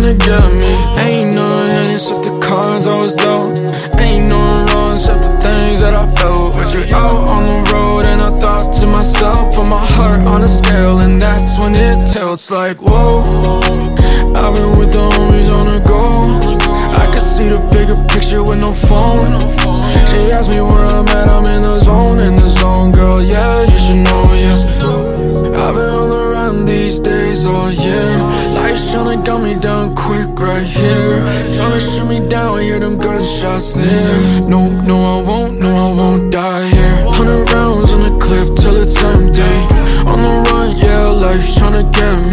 tryna get me. Ain't nothing hidden except the cards I was dealt. Ain't nothing wrong except the things that I felt. But you're out on the road and I thought to myself, put my heart on a scale, and that's when it tilts like, whoa. I've been with the homies on the go. I can see the bigger picture with no phone. She asked me where I'm at, I'm in the zone, girl, yeah, you should know, yeah. I've been on the run these days all year. Life's tryna gun me down quick right here. Tryna shoot me down, hear them gunshots near. No, I won't die here. 100 rounds in the clip till it's empty. On the run, yeah, life's tryna get me.